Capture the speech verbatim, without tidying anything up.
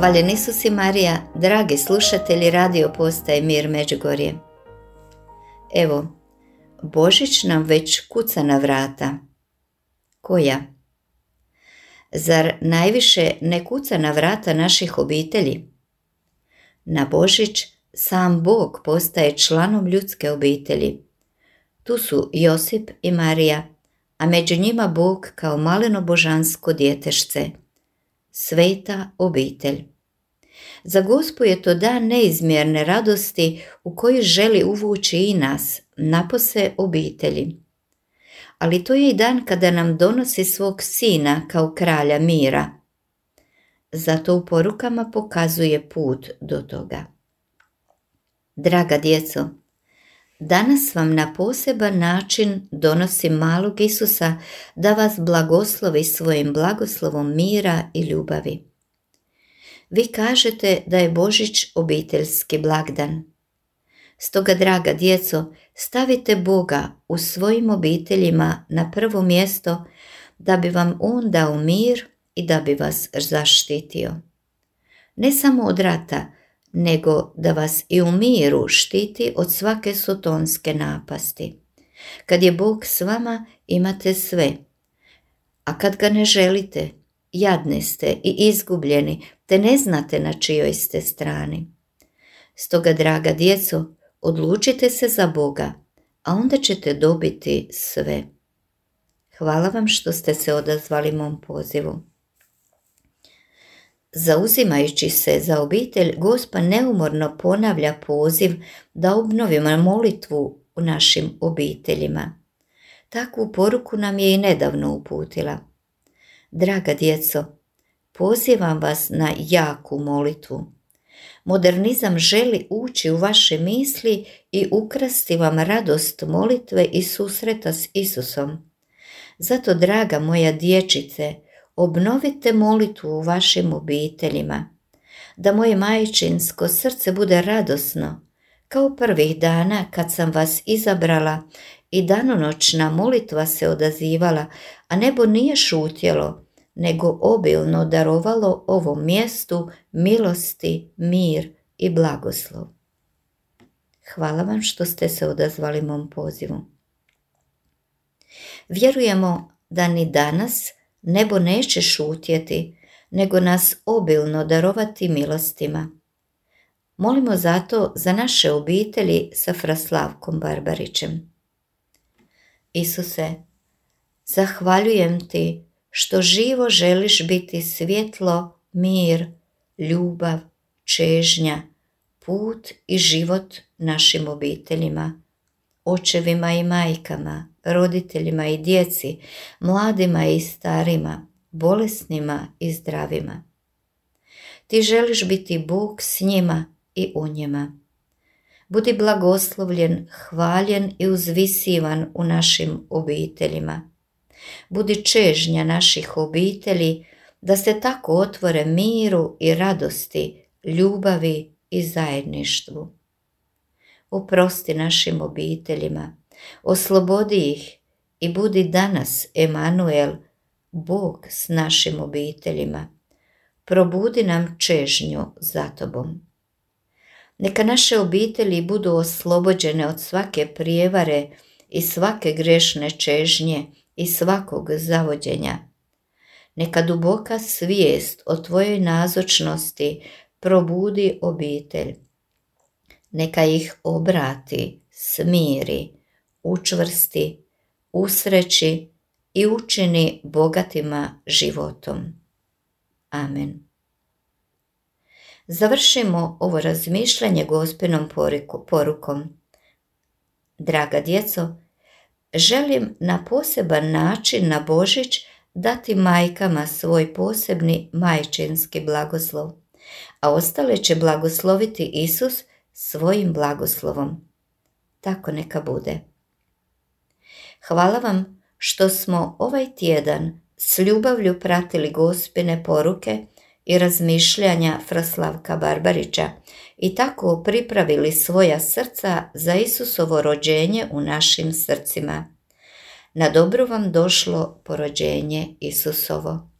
Hvaljen Isus i Marija, dragi slušatelji radio postaje Mir Međugorje. Evo, Božić nam već kuca na vrata. Koja? Zar najviše ne kuca na vrata naših obitelji? Na Božić sam Bog postaje članom ljudske obitelji. Tu su Josip i Marija, a među njima Bog kao maleno božansko djetešce. Sveta obitelj. Za Gospu je to dan neizmjerne radosti u koju želi uvući i nas, napose obitelji. Ali to je i dan kada nam donosi svog sina kao kralja mira. Zato u porukama pokazuje put do toga. Draga djeco, danas vam na poseban način donosi malog Isusa da vas blagoslovi svojim blagoslovom mira i ljubavi. Vi kažete da je Božić obiteljski blagdan. Stoga, draga djeco, stavite Boga u svojim obiteljima na prvo mjesto da bi vam On dao mir i da bi vas zaštitio. Ne samo od rata, nego da vas i u miru štiti od svake sotonske napasti. Kad je Bog s vama, imate sve, a kad ga ne želite, jadni ste i izgubljeni, te ne znate na čijoj ste strani. Stoga, draga djeco, odlučite se za Boga, a onda ćete dobiti sve. Hvala vam što ste se odazvali mom pozivu. Zauzimajući se za obitelj, Gospa neumorno ponavlja poziv da obnovimo molitvu u našim obiteljima. Takvu poruku nam je i nedavno uputila. Draga djeco, pozivam vas na jaku molitvu. Modernizam želi ući u vaše misli i ukrasti vam radost molitve i susreta s Isusom. Zato, draga moja dječice, obnovite molitvu u vašim obiteljima, da moje majčinsko srce bude radosno, kao prvih dana kad sam vas izabrala i danonoćna molitva se odazivala, a nebo nije šutjelo, nego obilno darovalo ovom mjestu milosti, mir i blagoslov. Hvala vam što ste se odazvali mom pozivu. Vjerujemo da ni danas nebo neće šutjeti, nego nas obilno darovati milostima. Molimo zato za naše obitelji sa fra Slavkom Barbarićem. Isuse, zahvaljujem ti što živo želiš biti svjetlo, mir, ljubav, čežnja, put i život našim obiteljima, očevima i majkama, roditeljima i djeci, mladima i starima, bolesnima i zdravima. Ti želiš biti Bog s njima i u njima. Budi blagoslovljen, hvaljen i uzvisivan u našim obiteljima. Budi čežnja naših obitelji da se tako otvore miru i radosti, ljubavi i zajedništvu. Oprosti našim obiteljima, oslobodi ih i budi danas Emanuel, Bog s našim obiteljima. Probudi nam čežnju za tobom. Neka naše obitelji budu oslobođene od svake prijevare i svake grešne čežnje i svakog zavođenja. Neka duboka svijest o tvojoj nazočnosti probudi obitelj. Neka ih obrati, smiri, učvrsti, usreći i učini bogatima životom. Amen. Završimo ovo razmišljanje Gospinom porukom. Draga djeco, želim na poseban način na Božić dati majkama svoj posebni majčinski blagoslov, a ostale će blagosloviti Isus svojim blagoslovom. Tako neka bude. Hvala vam što smo ovaj tjedan s ljubavlju pratili Gospine poruke i razmišljanja fra Slavka Barbarića i tako pripravili svoja srca za Isusovo rođenje u našim srcima. Na dobro vam došlo porođenje Isusovo.